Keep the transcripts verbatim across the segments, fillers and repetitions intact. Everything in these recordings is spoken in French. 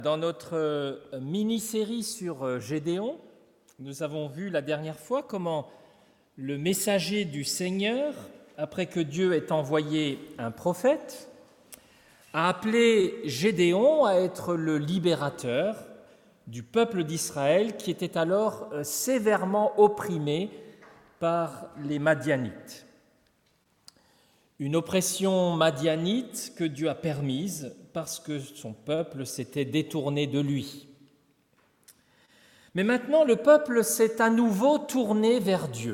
Dans notre mini-série sur Gédéon, nous avons vu la dernière fois comment le messager du Seigneur, après que Dieu ait envoyé un prophète, a appelé Gédéon à être le libérateur du peuple d'Israël qui était alors sévèrement opprimé par les Madianites. Une oppression madianite que Dieu a permise parce que son peuple s'était détourné de lui. Mais maintenant, le peuple s'est à nouveau tourné vers Dieu.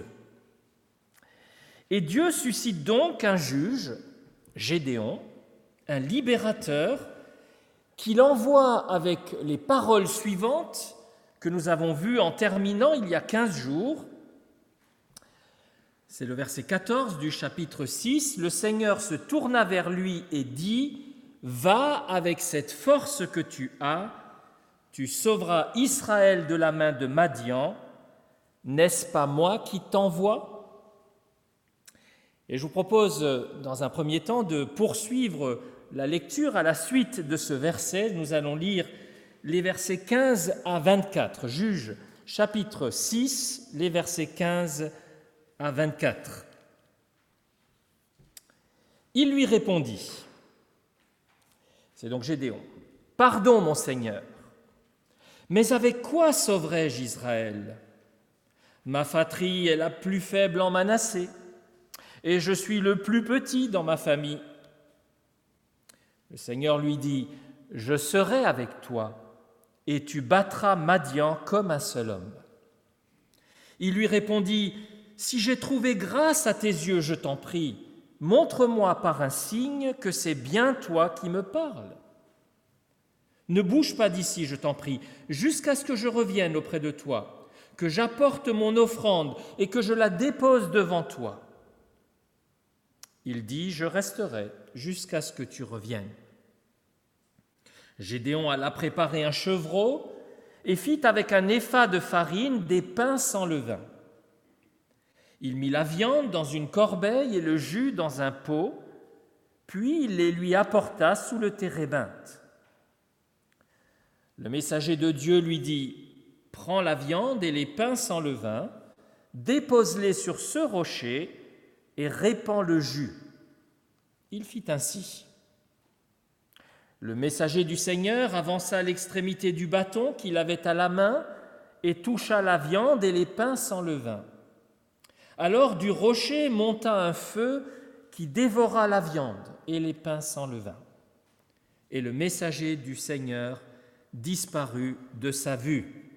Et Dieu suscite donc un juge, Gédéon, un libérateur, qu'il envoie avec les paroles suivantes que nous avons vues en terminant il y a quinze jours. C'est le verset quatorze du chapitre six. « Le Seigneur se tourna vers lui et dit : « Va avec cette force que tu as, tu sauveras Israël de la main de Madian. N'est-ce pas moi qui t'envoie ?» Et je vous propose, dans un premier temps, de poursuivre la lecture à la suite de ce verset. Nous allons lire les versets quinze à vingt-quatre. Juge, chapitre six, les versets quinze à vingt-quatre. Il lui répondit, c'est donc Gédéon, « Pardon, mon Seigneur, mais avec quoi sauverai-je Israël ? Ma fratrie est la plus faible en Manassé, et je suis le plus petit dans ma famille. » Le Seigneur lui dit, « Je serai avec toi, et tu battras Madian comme un seul homme. » Il lui répondit, « Si j'ai trouvé grâce à tes yeux, je t'en prie, montre-moi par un signe que c'est bien toi qui me parles. Ne bouge pas d'ici, je t'en prie, jusqu'à ce que je revienne auprès de toi, que j'apporte mon offrande et que je la dépose devant toi. » Il dit, « Je resterai jusqu'à ce que tu reviennes. » Gédéon alla préparer un chevreau et fit avec un épha de farine des pains sans levain. Il mit la viande dans une corbeille et le jus dans un pot, puis il les lui apporta sous le térébinthe. Le messager de Dieu lui dit, « Prends la viande et les pains sans levain, dépose-les sur ce rocher et répands le jus. » Il fit ainsi. Le messager du Seigneur avança l'extrémité du bâton qu'il avait à la main et toucha la viande et les pains sans levain. Alors du rocher monta un feu qui dévora la viande et les pains sans levain. Et le messager du Seigneur disparut de sa vue.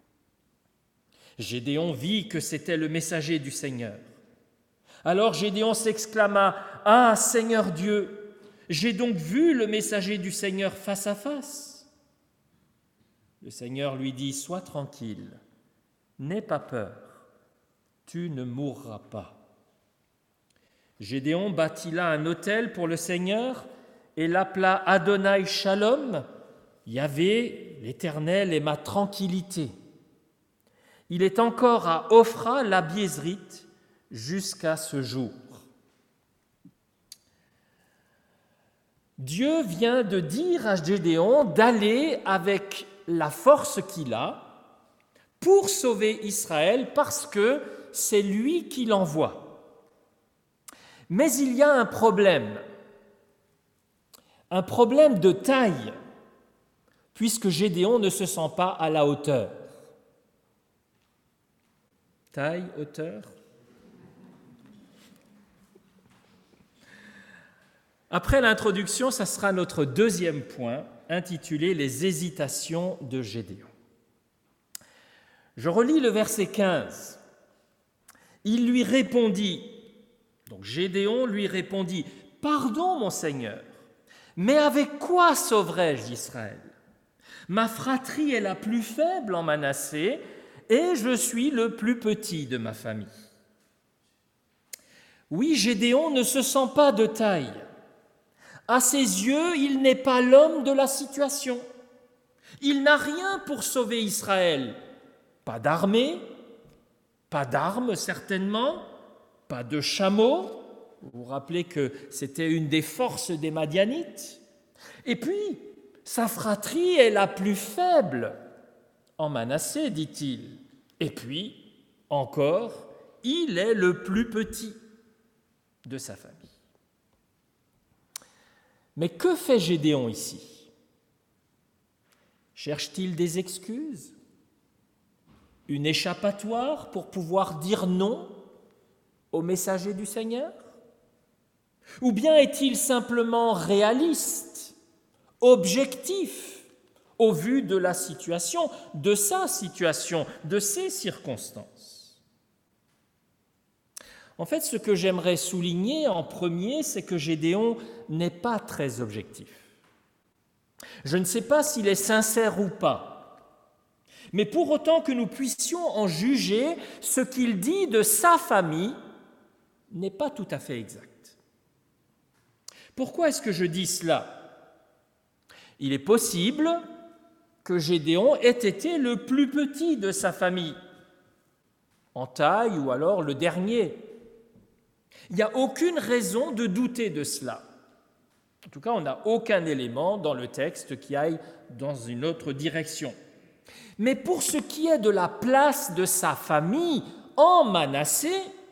Gédéon vit que c'était le messager du Seigneur. Alors Gédéon s'exclama, « Ah, Seigneur Dieu, j'ai donc vu le messager du Seigneur face à face. » Le Seigneur lui dit, « Sois tranquille, n'aie pas peur. Tu ne mourras pas. » Gédéon bâtit là un autel pour le Seigneur et l'appela Adonai Shalom, Yahvé, l'Éternel est ma tranquillité. Il est encore à Ophra l'Abiézrite jusqu'à ce jour. Dieu vient de dire à Gédéon d'aller avec la force qu'il a pour sauver Israël parce que c'est lui qui l'envoie. Mais il y a un problème, un problème de taille, puisque Gédéon ne se sent pas à la hauteur. Taille, hauteur. Après l'introduction, ça sera notre deuxième point, intitulé « Les hésitations de Gédéon ». Je relis le verset quinze. Il lui répondit, donc Gédéon lui répondit, « Pardon, mon Seigneur, mais avec quoi sauverai-je Israël ? Ma fratrie est la plus faible en Manassé et je suis le plus petit de ma famille. » Oui, Gédéon ne se sent pas de taille. À ses yeux, il n'est pas l'homme de la situation. Il n'a rien pour sauver Israël. Pas d'armée, pas d'armes certainement, pas de chameaux. Vous vous rappelez que c'était une des forces des Madianites. Et puis, sa fratrie est la plus faible en Manassé, dit-il. Et puis, encore, il est le plus petit de sa famille. Mais que fait Gédéon ici? Cherche-t-il des excuses? Une échappatoire pour pouvoir dire non au messager du Seigneur? Ou bien est-il simplement réaliste, objectif, au vu de la situation, de sa situation, de ses circonstances? En fait, ce que j'aimerais souligner en premier, c'est que Gédéon n'est pas très objectif. Je ne sais pas s'il est sincère ou pas, mais pour autant que nous puissions en juger, ce qu'il dit de sa famille n'est pas tout à fait exact. Pourquoi est-ce que je dis cela? Il est possible que Gédéon ait été le plus petit de sa famille, en taille ou alors le dernier. Il n'y a aucune raison de douter de cela. En tout cas, on n'a aucun élément dans le texte qui aille dans une autre direction. Mais pour ce qui est de la place de sa famille en Manassé,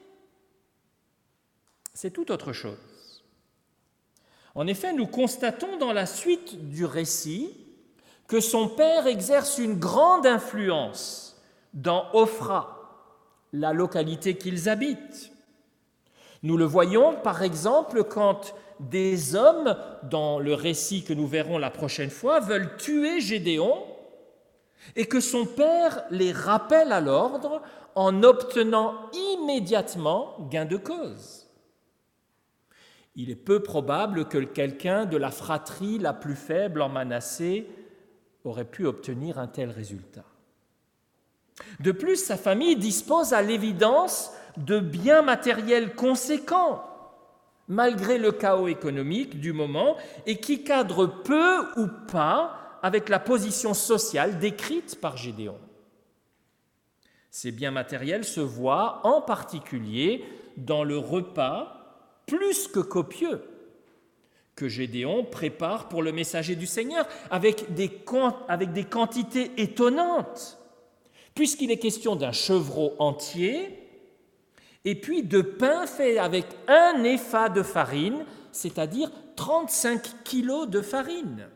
c'est tout autre chose. En effet, nous constatons dans la suite du récit que son père exerce une grande influence dans Ophra, la localité qu'ils habitent. Nous le voyons par exemple quand des hommes, dans le récit que nous verrons la prochaine fois, veulent tuer Gédéon et que son père les rappelle à l'ordre en obtenant immédiatement gain de cause. Il est peu probable que quelqu'un de la fratrie la plus faible en Manassé aurait pu obtenir un tel résultat. De plus, sa famille dispose à l'évidence de biens matériels conséquents, malgré le chaos économique du moment, et qui cadrent peu ou pas avec la position sociale décrite par Gédéon. Ces biens matériels se voient en particulier dans le repas plus que copieux que Gédéon prépare pour le messager du Seigneur, avec des, avec des quantités étonnantes, puisqu'il est question d'un chevreau entier, et puis de pain fait avec un épha de farine, c'est-à-dire trente-cinq kilos de farine.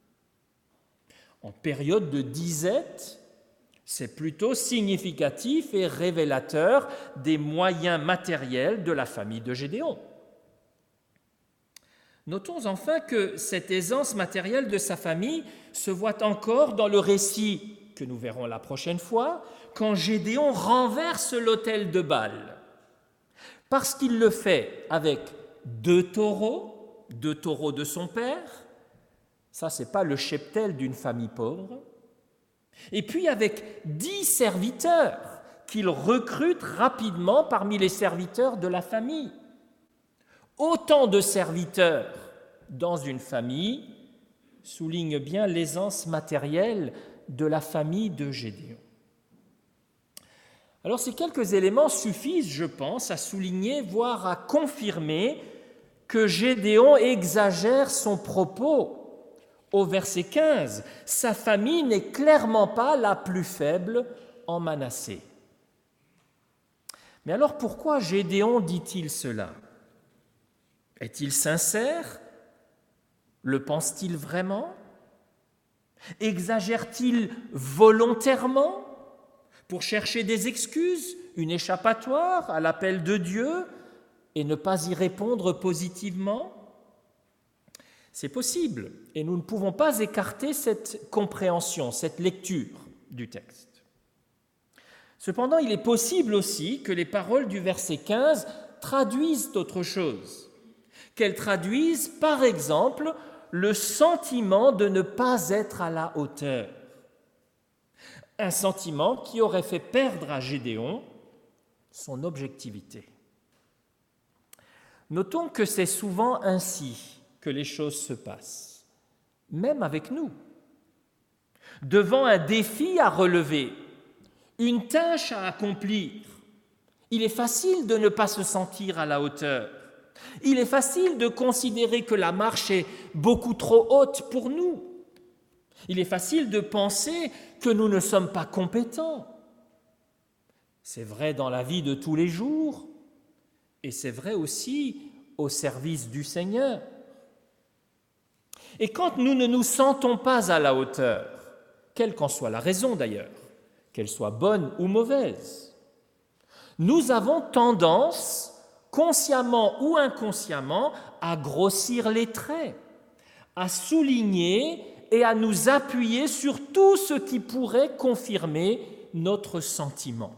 En période de disette, c'est plutôt significatif et révélateur des moyens matériels de la famille de Gédéon. Notons enfin que cette aisance matérielle de sa famille se voit encore dans le récit que nous verrons la prochaine fois, quand Gédéon renverse l'autel de Baal. Parce qu'il le fait avec deux taureaux, deux taureaux de son père, ça c'est pas le cheptel d'une famille pauvre, et puis avec dix serviteurs qu'il recrute rapidement parmi les serviteurs de la famille. Autant de serviteurs dans une famille souligne bien l'aisance matérielle de la famille de Gédéon. Alors ces quelques éléments suffisent, je pense, à souligner, voire à confirmer que Gédéon exagère son propos. Au verset quinze, sa famille n'est clairement pas la plus faible en Manassé. Mais alors pourquoi Gédéon dit-il cela? Est-il sincère? Le pense-t-il vraiment? Exagère-t-il volontairement pour chercher des excuses, une échappatoire à l'appel de Dieu et ne pas y répondre positivement? C'est possible, et nous ne pouvons pas écarter cette compréhension, cette lecture du texte. Cependant, il est possible aussi que les paroles du verset quinze traduisent autre chose, qu'elles traduisent, par exemple, le sentiment de ne pas être à la hauteur. Un sentiment qui aurait fait perdre à Gédéon son objectivité. Notons que c'est souvent ainsi que les choses se passent, même avec nous. Devant un défi à relever, une tâche à accomplir, il est facile de ne pas se sentir à la hauteur. Il est facile de considérer que la marche est beaucoup trop haute pour nous, Il est facile de penser que nous ne sommes pas compétents. C'est vrai dans la vie de tous les jours et c'est vrai aussi au service du Seigneur. Et quand nous ne nous sentons pas à la hauteur, quelle qu'en soit la raison d'ailleurs, qu'elle soit bonne ou mauvaise, nous avons tendance, consciemment ou inconsciemment, à grossir les traits, à souligner et à nous appuyer sur tout ce qui pourrait confirmer notre sentiment.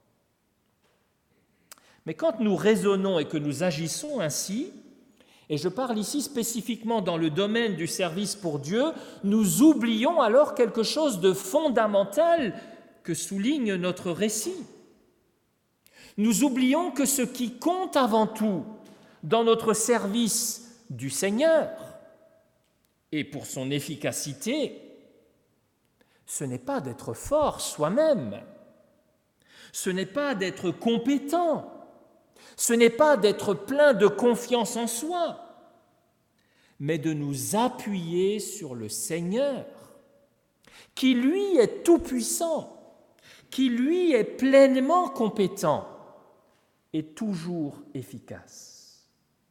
Mais quand nous raisonnons et que nous agissons ainsi, et je parle ici spécifiquement dans le domaine du service pour Dieu, nous oublions alors quelque chose de fondamental que souligne notre récit. Nous oublions que ce qui compte avant tout dans notre service du Seigneur et pour son efficacité, ce n'est pas d'être fort soi-même, ce n'est pas d'être compétent, ce n'est pas d'être plein de confiance en soi, mais de nous appuyer sur le Seigneur, qui lui est tout-puissant, qui lui est pleinement compétent et toujours efficace.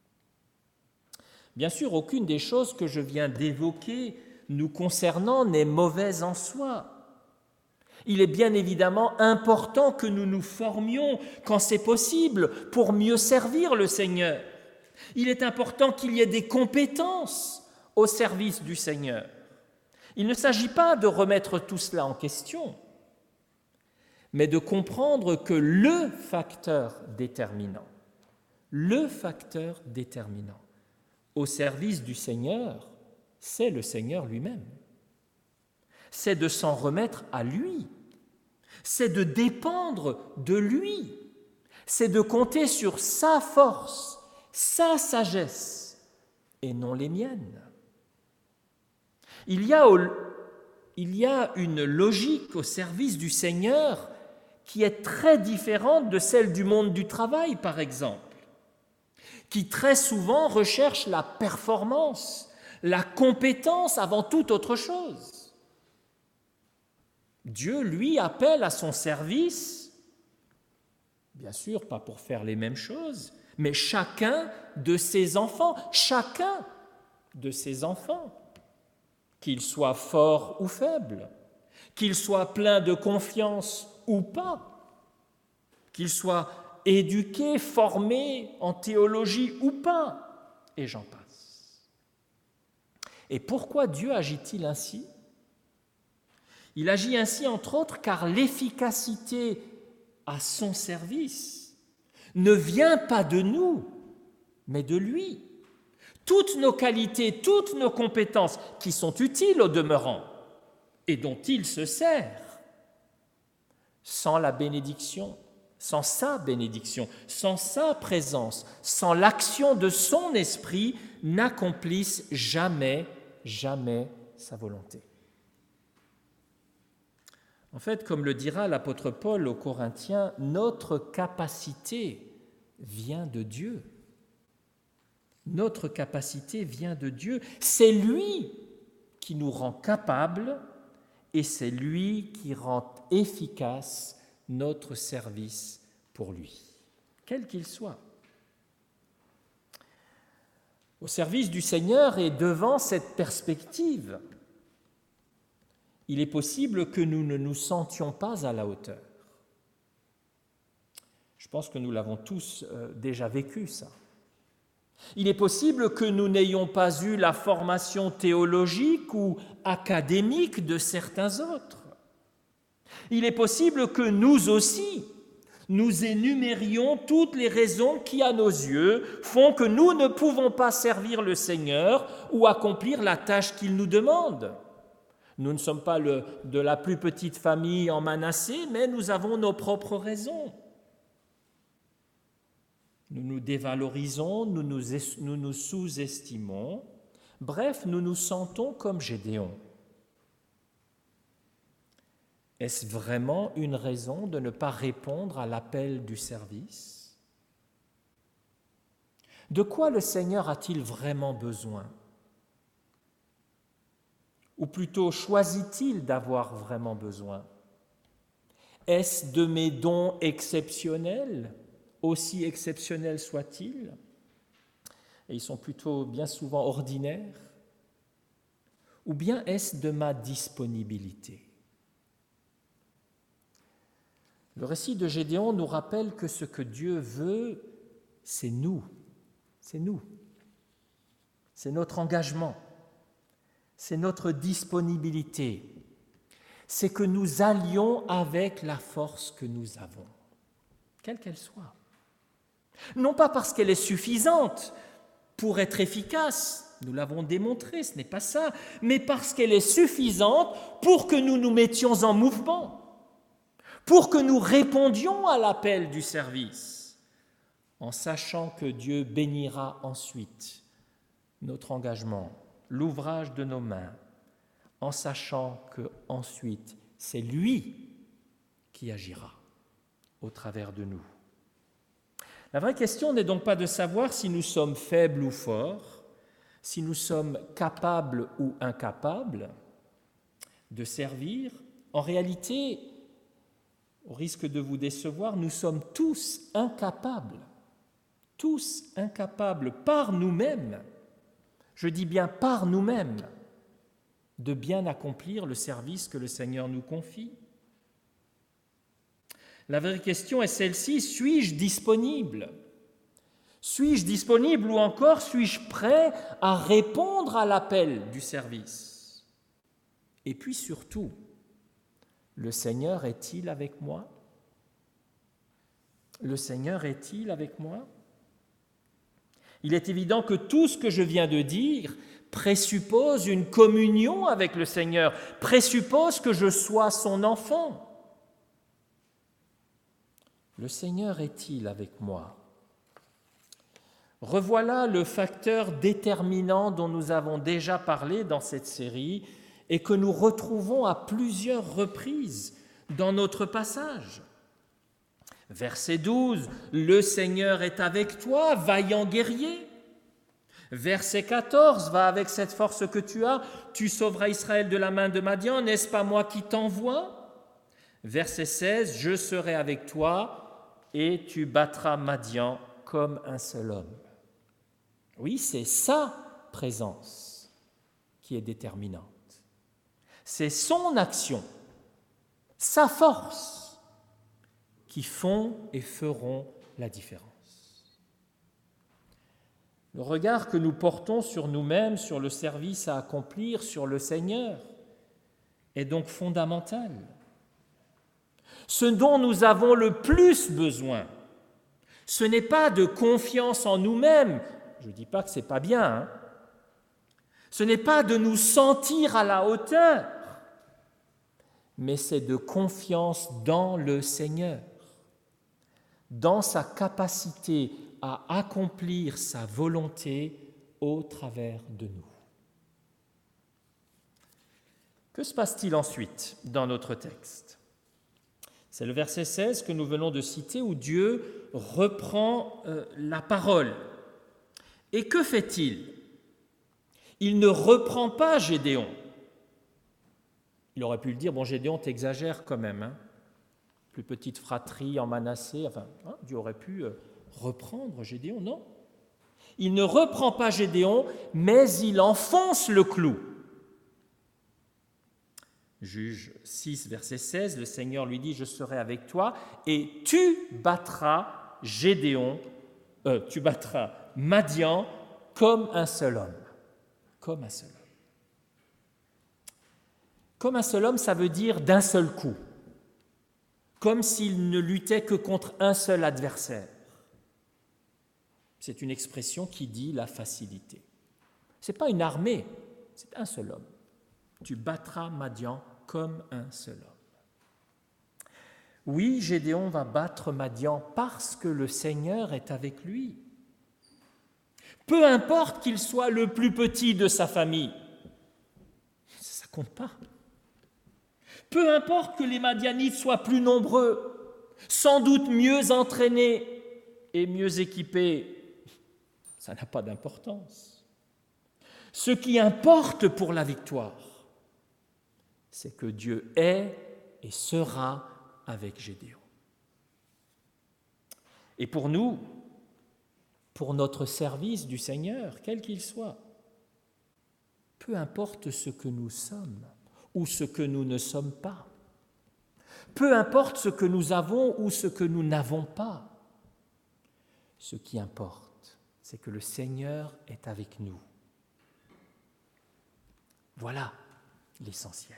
Bien sûr, aucune des choses que je viens d'évoquer nous concernant n'est mauvaise en soi. Il est bien évidemment important que nous nous formions, quand c'est possible, pour mieux servir le Seigneur. Il est important qu'il y ait des compétences au service du Seigneur. Il ne s'agit pas de remettre tout cela en question, mais de comprendre que le facteur déterminant, le facteur déterminant au service du Seigneur, c'est le Seigneur lui-même. C'est de s'en remettre à lui, c'est de dépendre de lui, c'est de compter sur sa force, sa sagesse, et non les miennes. Il y a, au, il y a une logique au service du Seigneur qui est très différente de celle du monde du travail, par exemple, qui très souvent recherche la performance, la compétence avant toute autre chose. Dieu, lui, appelle à son service, bien sûr, pas pour faire les mêmes choses, mais chacun de ses enfants, chacun de ses enfants, qu'il soit fort ou faible, qu'il soit plein de confiance ou pas, qu'il soit éduqué, formé en théologie ou pas, et j'en passe. Et pourquoi Dieu agit-il ainsi ? Il agit ainsi, entre autres, car l'efficacité à son service ne vient pas de nous, mais de lui. Toutes nos qualités, toutes nos compétences qui sont utiles au demeurant et dont il se sert, sans la bénédiction, sans sa bénédiction, sans sa présence, sans l'action de son esprit, n'accomplissent jamais, jamais sa volonté. En fait, comme le dira l'apôtre Paul aux Corinthiens, notre capacité vient de Dieu. Notre capacité vient de Dieu. C'est lui qui nous rend capables et c'est lui qui rend efficace notre service pour lui, quel qu'il soit. Au service du Seigneur et devant cette perspective, il est possible que nous ne nous sentions pas à la hauteur. Je pense que nous l'avons tous euh, déjà vécu, ça. Il est possible que nous n'ayons pas eu la formation théologique ou académique de certains autres. Il est possible que nous aussi, nous énumérions toutes les raisons qui, à nos yeux, font que nous ne pouvons pas servir le Seigneur ou accomplir la tâche qu'il nous demande. Nous ne sommes pas le, de la plus petite famille en Manassé, mais nous avons nos propres raisons. Nous nous dévalorisons, nous nous, nous nous sous-estimons, bref, nous nous sentons comme Gédéon. Est-ce vraiment une raison de ne pas répondre à l'appel du service ? De quoi le Seigneur a-t-il vraiment besoin ? Ou plutôt, choisit-il d'avoir vraiment besoin? Est-ce de mes dons exceptionnels, aussi exceptionnels soient-ils? Et ils sont plutôt bien souvent ordinaires. Ou bien est-ce de ma disponibilité? Le récit de Gédéon nous rappelle que ce que Dieu veut, c'est nous, c'est nous, c'est notre engagement, c'est notre disponibilité, c'est que nous allions avec la force que nous avons, quelle qu'elle soit. Non pas parce qu'elle est suffisante pour être efficace, nous l'avons démontré, ce n'est pas ça, mais parce qu'elle est suffisante pour que nous nous mettions en mouvement, pour que nous répondions à l'appel du service, en sachant que Dieu bénira ensuite notre engagement, l'ouvrage de nos mains, en sachant que ensuite c'est lui qui agira au travers de nous. La vraie question n'est donc pas de savoir si nous sommes faibles ou forts, si nous sommes capables ou incapables de servir. En réalité, au risque de vous décevoir, nous sommes tous incapables, tous incapables par nous-mêmes, je dis bien par nous-mêmes, de bien accomplir le service que le Seigneur nous confie. La vraie question est celle-ci, suis-je disponible? Suis-je disponible ou encore suis-je prêt à répondre à l'appel du service? Et puis surtout, le Seigneur est-il avec moi? Le Seigneur est-il avec moi? Il est évident que tout ce que je viens de dire présuppose une communion avec le Seigneur, présuppose que je sois son enfant. Le Seigneur est-il avec moi? Revoilà le facteur déterminant dont nous avons déjà parlé dans cette série et que nous retrouvons à plusieurs reprises dans notre passage. Verset douze, « Le Seigneur est avec toi, vaillant guerrier ». Verset quatorze, « Va avec cette force que tu as, tu sauveras Israël de la main de Madian, n'est-ce pas moi qui t'envoie ?» Verset seize, « Je serai avec toi et tu battras Madian comme un seul homme. » Oui, c'est sa présence qui est déterminante. C'est son action, sa force qui font et feront la différence. Le regard que nous portons sur nous-mêmes, sur le service à accomplir, sur le Seigneur, est donc fondamental. Ce dont nous avons le plus besoin, ce n'est pas de confiance en nous-mêmes, je ne dis pas que ce n'est pas bien, hein. Ce n'est pas de nous sentir à la hauteur, mais c'est de confiance dans le Seigneur, dans sa capacité à accomplir sa volonté au travers de nous. Que se passe-t-il ensuite dans notre texte? C'est le verset seize que nous venons de citer où Dieu reprend euh, la parole. Et que fait-il? Il ne reprend pas Gédéon. Il aurait pu le dire, bon Gédéon, t'exagères quand même, hein. Plus petite fratrie en Manassé, enfin, hein, Dieu aurait pu euh, reprendre Gédéon, non. Il ne reprend pas Gédéon, mais il enfonce le clou. Juge six, verset seize, le Seigneur lui dit, je serai avec toi et tu battras Gédéon, euh, tu battras Madian comme un seul homme. Comme un seul homme. Comme un seul homme, ça veut dire d'un seul coup. Comme s'il ne luttait que contre un seul adversaire. C'est une expression qui dit la facilité. Ce n'est pas une armée, c'est un seul homme. Tu battras Madian comme un seul homme. Oui, Gédéon va battre Madian parce que le Seigneur est avec lui. Peu importe qu'il soit le plus petit de sa famille, ça ne compte pas. Peu importe que les Madianites soient plus nombreux, sans doute mieux entraînés et mieux équipés, ça n'a pas d'importance. Ce qui importe pour la victoire, c'est que Dieu est et sera avec Gédéon. Et pour nous, pour notre service du Seigneur, quel qu'il soit, peu importe ce que nous sommes ou ce que nous ne sommes pas, peu importe ce que nous avons ou ce que nous n'avons pas, ce qui importe, c'est que le Seigneur est avec nous. Voilà l'essentiel.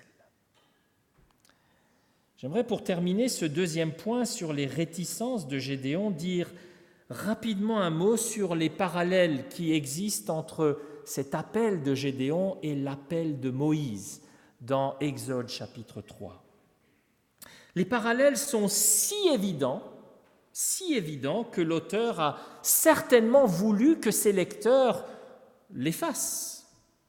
J'aimerais pour terminer ce deuxième point sur les réticences de Gédéon dire rapidement un mot sur les parallèles qui existent entre cet appel de Gédéon et l'appel de Moïse dans Exode chapitre trois. Les parallèles sont si évidents, si évidents que l'auteur a certainement voulu que ses lecteurs les fassent.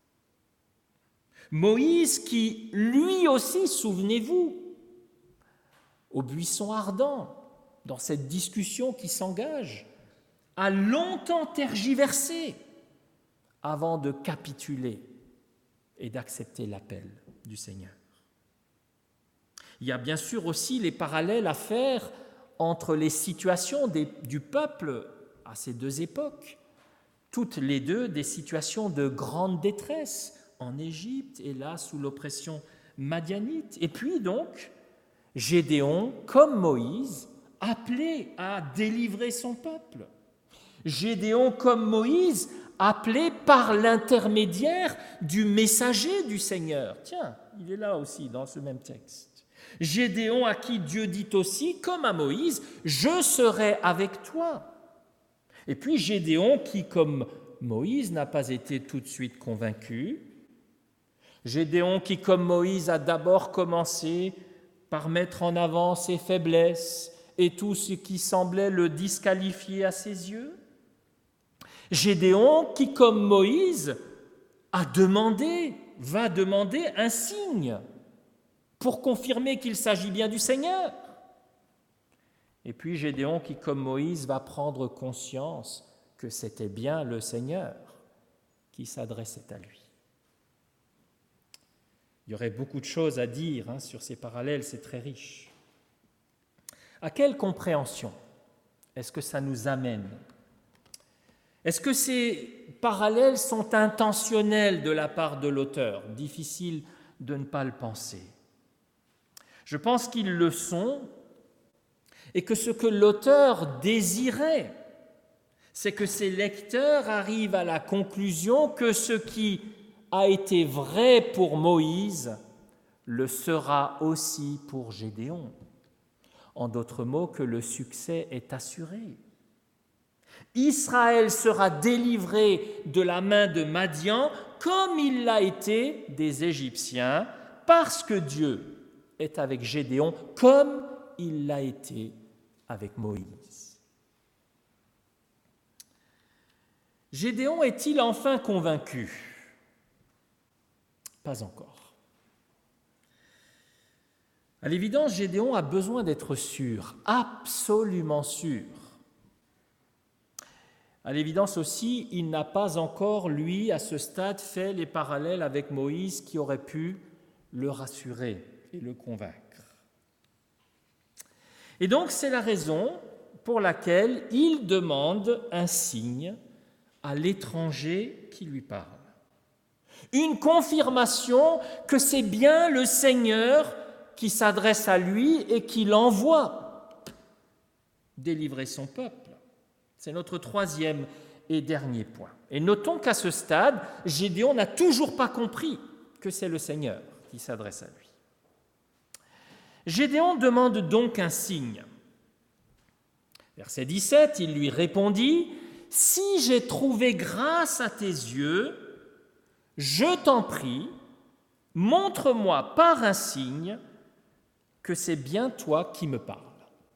Moïse qui, lui aussi, souvenez-vous, au buisson ardent, dans cette discussion qui s'engage, a longtemps tergiversé avant de capituler et d'accepter l'appel du Seigneur. Il y a bien sûr aussi les parallèles à faire entre les situations des, du peuple à ces deux époques, toutes les deux des situations de grande détresse en Égypte et là sous l'oppression madianite. Et puis donc, Gédéon, comme Moïse, appelé à délivrer son peuple. Gédéon, comme Moïse, appelé par l'intermédiaire du messager du Seigneur. Tiens, il est là aussi dans ce même texte. Gédéon à qui Dieu dit aussi, comme à Moïse, « Je serai avec toi ». Et puis Gédéon qui, comme Moïse, n'a pas été tout de suite convaincu. Gédéon qui, comme Moïse, a d'abord commencé par mettre en avant ses faiblesses et tout ce qui semblait le disqualifier à ses yeux. Gédéon qui, comme Moïse, a demandé, va demander un signe pour confirmer qu'il s'agit bien du Seigneur. Et puis Gédéon qui, comme Moïse, va prendre conscience que c'était bien le Seigneur qui s'adressait à lui. Il y aurait beaucoup de choses à dire hein, sur ces parallèles, c'est très riche. À quelle compréhension est-ce que ça nous amène ? Est-ce que ces parallèles sont intentionnels de la part de l'auteur ? Difficile de ne pas le penser. Je pense qu'ils le sont et que ce que l'auteur désirait, c'est que ses lecteurs arrivent à la conclusion que ce qui a été vrai pour Moïse le sera aussi pour Gédéon. En d'autres mots, que le succès est assuré. Israël sera délivré de la main de Madian comme il l'a été des Égyptiens, parce que Dieu est avec Gédéon comme il l'a été avec Moïse. Gédéon est-il enfin convaincu ? Pas encore. À l'évidence, Gédéon a besoin d'être sûr, absolument sûr. À l'évidence aussi, il n'a pas encore, lui, à ce stade, fait les parallèles avec Moïse qui auraient pu le rassurer et le convaincre. Et donc, c'est la raison pour laquelle il demande un signe à l'étranger qui lui parle. Une confirmation que c'est bien le Seigneur qui s'adresse à lui et qui l'envoie délivrer son peuple. C'est notre troisième et dernier point. Et notons qu'à ce stade, Gédéon n'a toujours pas compris que c'est le Seigneur qui s'adresse à lui. Gédéon demande donc un signe. Verset dix-sept, il lui répondit « Si j'ai trouvé grâce à tes yeux, je t'en prie, montre-moi par un signe que c'est bien toi qui me parles. »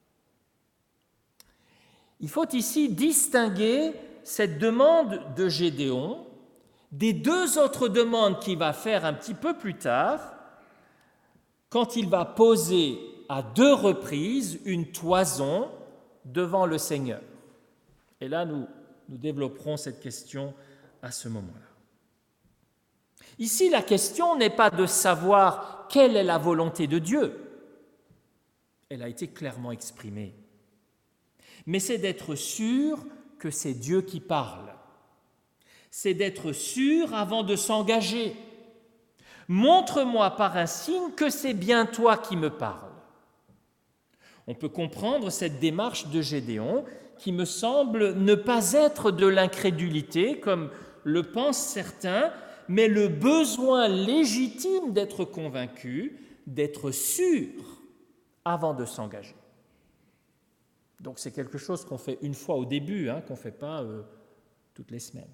Il faut ici distinguer cette demande de Gédéon des deux autres demandes qu'il va faire un petit peu plus tard, quand il va poser à deux reprises une toison devant le Seigneur. Et là, nous, nous développerons cette question à ce moment-là. Ici, la question n'est pas de savoir quelle est la volonté de Dieu. Elle a été clairement exprimée. Mais c'est d'être sûr que c'est Dieu qui parle. C'est d'être sûr avant de s'engager. Montre-moi par un signe que c'est bien toi qui me parles. On peut comprendre cette démarche de Gédéon qui me semble ne pas être de l'incrédulité, comme le pensent certains, mais le besoin légitime d'être convaincu, d'être sûr avant de s'engager. Donc c'est quelque chose qu'on fait une fois au début, hein, qu'on ne fait pas euh, toutes les semaines.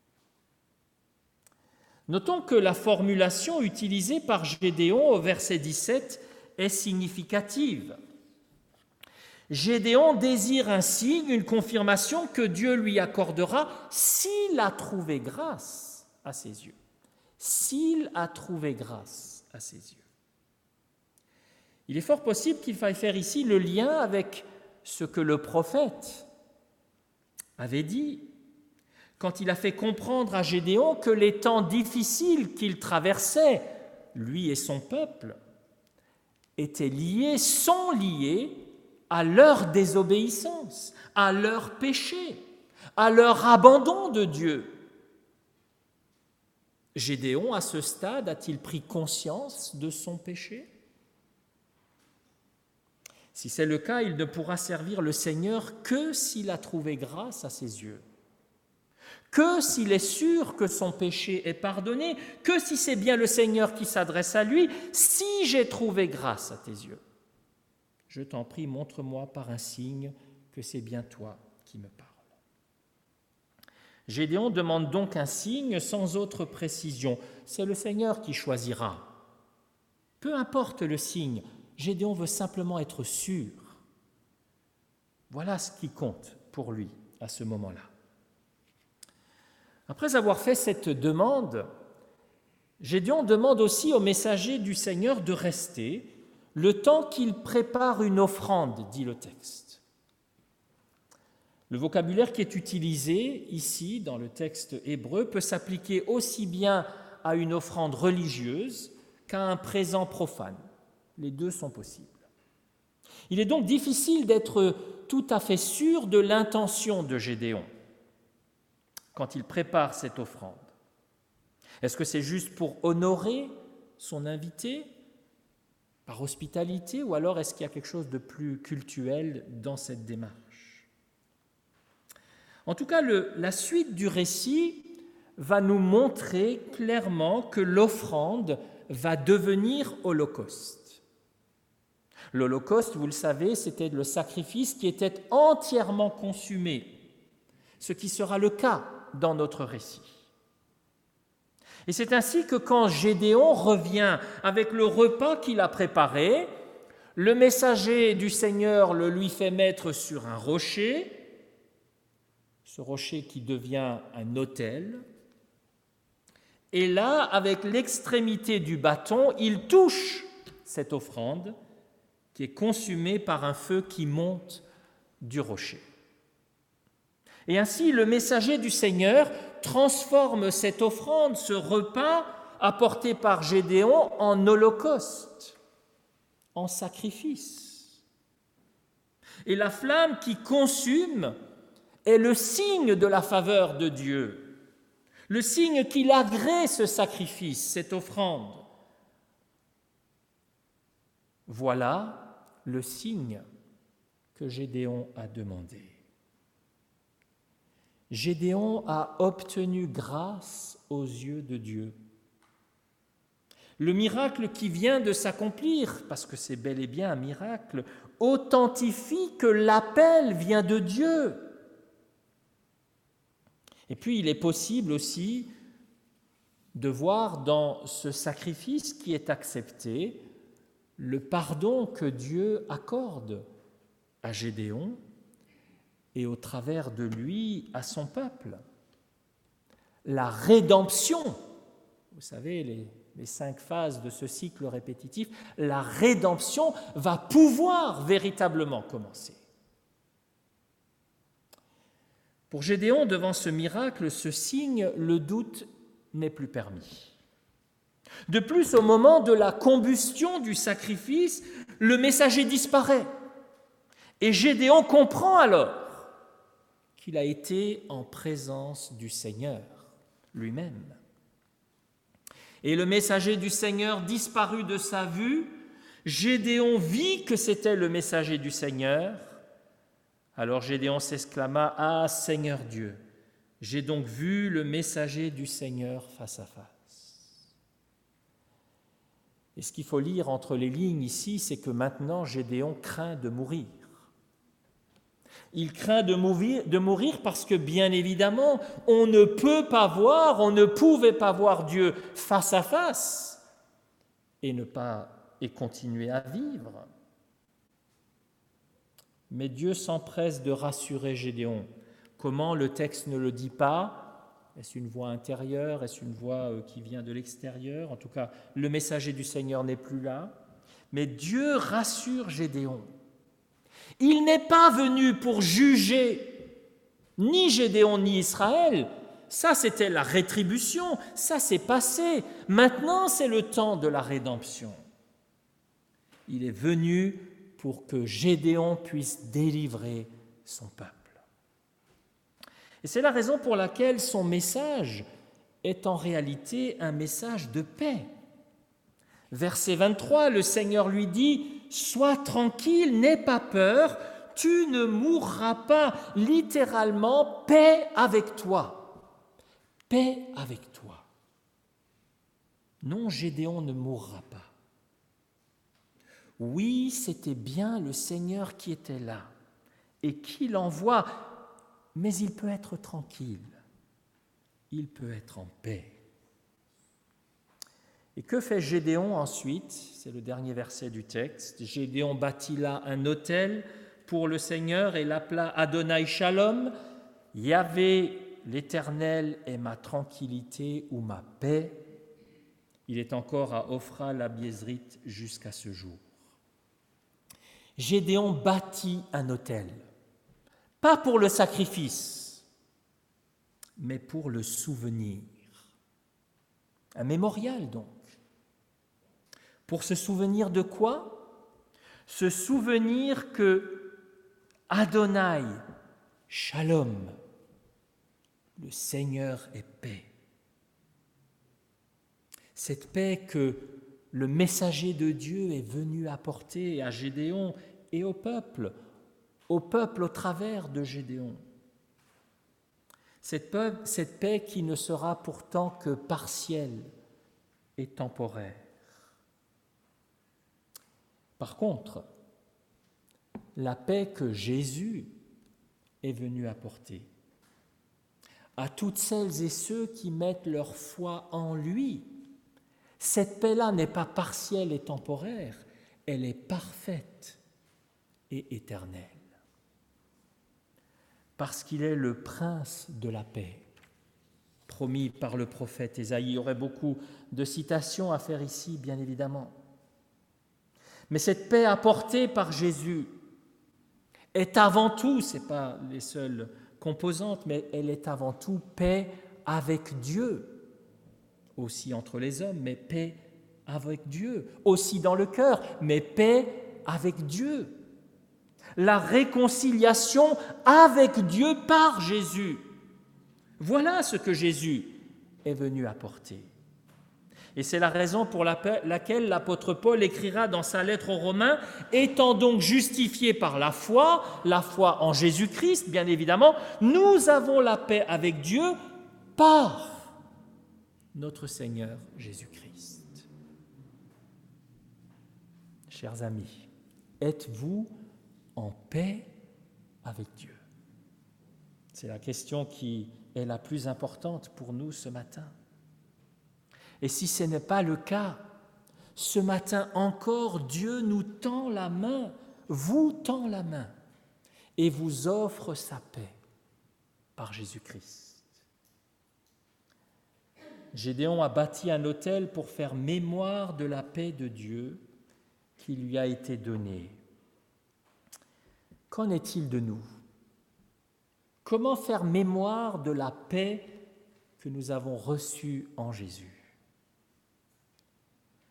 Notons que la formulation utilisée par Gédéon au verset dix-sept est significative. Gédéon désire un signe, une confirmation que Dieu lui accordera s'il a trouvé grâce à ses yeux. S'il a trouvé grâce à ses yeux. Il est fort possible qu'il faille faire ici le lien avec ce que le prophète avait dit quand il a fait comprendre à Gédéon que les temps difficiles qu'il traversait, lui et son peuple, étaient liés, sont liés à leur désobéissance, à leur péché, à leur abandon de Dieu. Gédéon, à ce stade, a-t-il pris conscience de son péché ? Si c'est le cas, il ne pourra servir le Seigneur que s'il a trouvé grâce à ses yeux, que s'il est sûr que son péché est pardonné, que si c'est bien le Seigneur qui s'adresse à lui, si j'ai trouvé grâce à tes yeux. Je t'en prie, montre-moi par un signe que c'est bien toi qui me parles. Gédéon demande donc un signe sans autre précision. C'est le Seigneur qui choisira. Peu importe le signe, Gédéon veut simplement être sûr. Voilà ce qui compte pour lui à ce moment-là. Après avoir fait cette demande, Gédéon demande aussi au messager du Seigneur de rester le temps qu'il prépare une offrande, dit le texte. Le vocabulaire qui est utilisé ici dans le texte hébreu peut s'appliquer aussi bien à une offrande religieuse qu'à un présent profane. Les deux sont possibles. Il est donc difficile d'être tout à fait sûr de l'intention de Gédéon quand il prépare cette offrande. Est-ce que c'est juste pour honorer son invité par hospitalité, ou alors est-ce qu'il y a quelque chose de plus cultuel dans cette démarche ? En tout cas, le, la suite du récit va nous montrer clairement que l'offrande va devenir holocauste. L'holocauste, vous le savez, c'était le sacrifice qui était entièrement consumé, ce qui sera le cas dans notre récit. Et c'est ainsi que quand Gédéon revient avec le repas qu'il a préparé, le messager du Seigneur le lui fait mettre sur un rocher, ce rocher qui devient un autel, et là, avec l'extrémité du bâton, il touche cette offrande qui est consumée par un feu qui monte du rocher. Et ainsi, le messager du Seigneur transforme cette offrande, ce repas apporté par Gédéon, en holocauste, en sacrifice. Et la flamme qui consume est le signe de la faveur de Dieu, le signe qu'il agrée ce sacrifice, cette offrande. Voilà le signe que Gédéon a demandé. Gédéon a obtenu grâce aux yeux de Dieu. Le miracle qui vient de s'accomplir, parce que c'est bel et bien un miracle, authentifie que l'appel vient de Dieu. Et puis il est possible aussi de voir dans ce sacrifice qui est accepté le pardon que Dieu accorde à Gédéon et au travers de lui à son peuple. La rédemption, vous savez, les, les cinq phases de ce cycle répétitif, la rédemption va pouvoir véritablement commencer. Pour Gédéon, devant ce miracle, ce signe, le doute n'est plus permis. De plus, au moment de la combustion du sacrifice, le messager disparaît. Et Gédéon comprend alors qu'il a été en présence du Seigneur lui-même. Et le messager du Seigneur disparut de sa vue. Gédéon vit que c'était le messager du Seigneur. Alors Gédéon s'exclama « Ah, Seigneur Dieu, j'ai donc vu le messager du Seigneur face à face. » Et ce qu'il faut lire entre les lignes ici, c'est que maintenant Gédéon craint de mourir. Il craint de mourir, de mourir parce que, bien évidemment, on ne peut pas voir, on ne pouvait pas voir Dieu face à face et ne pas et continuer à vivre. Mais Dieu s'empresse de rassurer Gédéon. Comment? Le texte ne le dit pas. Est-ce une voix intérieure? Est-ce une voix qui vient de l'extérieur? En tout cas, le messager du Seigneur n'est plus là. Mais Dieu rassure Gédéon. Il n'est pas venu pour juger ni Gédéon ni Israël. Ça, c'était la rétribution. Ça, c'est passé. Maintenant, c'est le temps de la rédemption. Il est venu pour que Gédéon puisse délivrer son peuple. Et c'est la raison pour laquelle son message est en réalité un message de paix. Verset vingt-trois, le Seigneur lui dit « Sois tranquille, n'aie pas peur, tu ne mourras pas. » Littéralement, paix avec toi. Paix avec toi. Non, Gédéon ne mourra pas. Oui, c'était bien le Seigneur qui était là et qui l'envoie, mais il peut être tranquille, il peut être en paix. Et que fait Gédéon ensuite? C'est le dernier verset du texte. Gédéon bâtit là un autel pour le Seigneur et l'appela Adonai Shalom. Yahvé, l'Éternel, est ma tranquillité ou ma paix. Il est encore à Ophra la Biézrite jusqu'à ce jour. Gédéon bâtit un autel, pas pour le sacrifice, mais pour le souvenir. Un mémorial donc. Pour se souvenir de quoi? Se souvenir que Adonai, Shalom, le Seigneur est paix. Cette paix que le messager de Dieu est venu apporter à Gédéon et au peuple, au peuple au travers de Gédéon. Cette paix, cette paix qui ne sera pourtant que partielle et temporaire. Par contre, la paix que Jésus est venu apporter à toutes celles et ceux qui mettent leur foi en lui, cette paix-là n'est pas partielle et temporaire, elle est parfaite et éternelle. Parce qu'il est le prince de la paix, promis par le prophète Ésaïe. Il y aurait beaucoup de citations à faire ici, bien évidemment. Mais cette paix apportée par Jésus est avant tout, ce n'est pas les seules composantes, mais elle est avant tout paix avec Dieu, aussi entre les hommes, mais paix avec Dieu, aussi dans le cœur, mais paix avec Dieu. La réconciliation avec Dieu par Jésus. Voilà ce que Jésus est venu apporter. Et c'est la raison pour laquelle l'apôtre Paul écrira dans sa lettre aux Romains « Étant donc justifiés par la foi, la foi en Jésus-Christ, bien évidemment, nous avons la paix avec Dieu par notre Seigneur Jésus-Christ. » Chers amis, êtes-vous en paix avec Dieu? C'est la question qui est la plus importante pour nous ce matin. Et si ce n'est pas le cas, ce matin encore, Dieu nous tend la main, vous tend la main et vous offre sa paix par Jésus-Christ. Gédéon a bâti un autel pour faire mémoire de la paix de Dieu qui lui a été donnée. Qu'en est-il de nous? Comment faire mémoire de la paix que nous avons reçue en Jésus?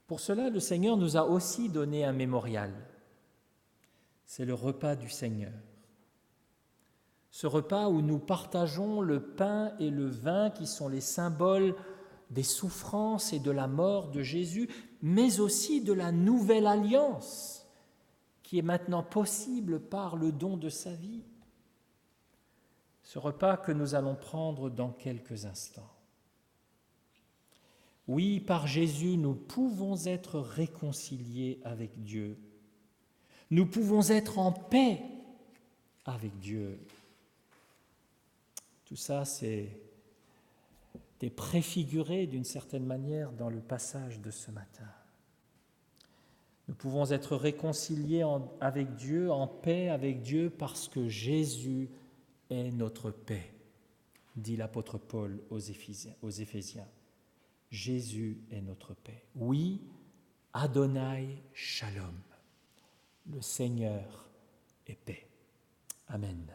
Pour cela, le Seigneur nous a aussi donné un mémorial. C'est le repas du Seigneur. Ce repas où nous partageons le pain et le vin qui sont les symboles des souffrances et de la mort de Jésus, mais aussi de la nouvelle alliance qui est maintenant possible par le don de sa vie. Ce repas que nous allons prendre dans quelques instants. Oui, par Jésus, nous pouvons être réconciliés avec Dieu. Nous pouvons être en paix avec Dieu. Tout ça, c'est des préfigurés d'une certaine manière dans le passage de ce matin. Nous pouvons être réconciliés en, avec Dieu, en paix avec Dieu, parce que Jésus est notre paix, dit l'apôtre Paul aux Éphésiens. Aux Éphésiens. Jésus est notre paix. Oui, Adonai Shalom, le Seigneur est paix. Amen.